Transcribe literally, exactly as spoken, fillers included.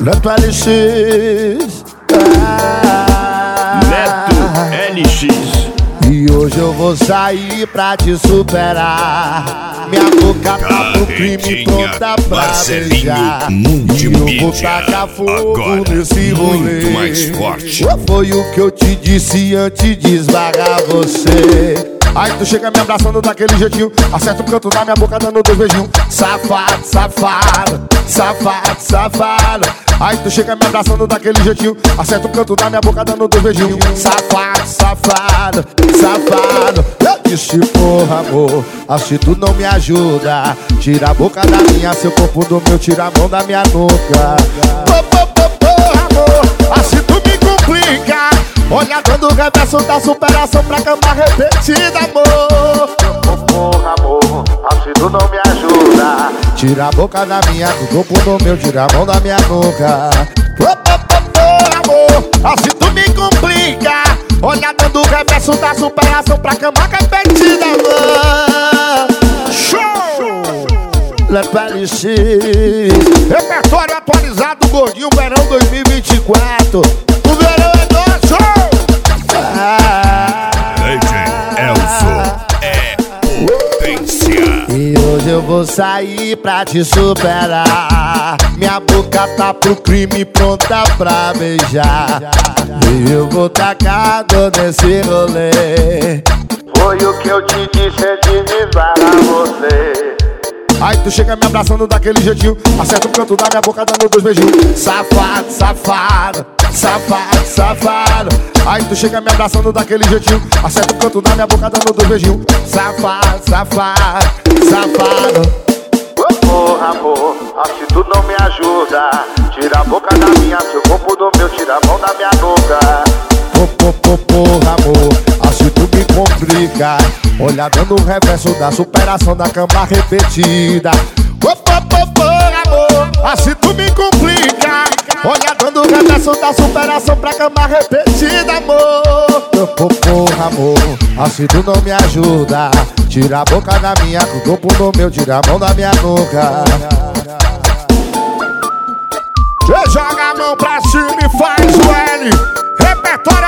Neto L X. Ah, Neto L X. E hoje eu vou sair pra te superar. Minha boca tá pro crime, pronta pra beijar. E eu vou tacar fogo nesse rolê. Muito mais forte. Foi o que eu te disse antes de esvagar você. Aí tu chega me abraçando daquele jeitinho, acerta o canto da minha boca dando dois beijinhos. Safado, safado, safado, safado. Aí tu chega me abraçando daquele jeitinho, acerta o canto da minha boca dando dois beijinhos. Safado, safado, safado. Eu disse, porra, amor, assim tu não me ajuda. Tira a boca da minha, seu corpo do meu, tira a mão da minha nuca. Pô, pô, pô, porra, amor, assim tu me complica. Olha dando reverso da superação pra cama repetida, amor. Porra, amor, assim tu não me ajuda. Tira a boca da minha, do corpo do meu, tira a mão da minha nuca. Porra, amor, assim tu me complica. Olha dando reverso da superação pra cama repetida, amor. Show! Neto L X. Repertório atualizado, Gordinho, verão dois mil e vinte e quatro. O verão é nosso! Elson é potência. E hoje eu vou sair pra te superar. Minha boca tá pro crime, pronta pra beijar. E eu vou tacar nesse rolê. Foi o que eu te disse antes de esvarar você. Aí tu chega me abraçando daquele jeitinho, acerta o canto da minha boca dando dois beijinhos. Safado, safado, safado, safado. Aí tu chega me abraçando daquele jeitinho, acerta o canto da minha boca dando dois beijinhos. Safado, safado, safado. Oh, porra, amor, assim tu não me ajuda. Tira a boca da minha, seu corpo do meu, tira a mão da minha nuca. Oh, oh, oh, porra, amor, assim tu me complica. Olha dando o reverso da superação da cama repetida. Oh, oh, oh, porra, amor, assim tu me complica. Olha dando o reverso da superação pra cama repetida, amor. Oh, oh, porra, amor, assim tu não me ajuda. Tira a boca da minha, do corpo do meu, tira a mão da minha nuca. Você joga a mão pra cima e faz o L. Repertório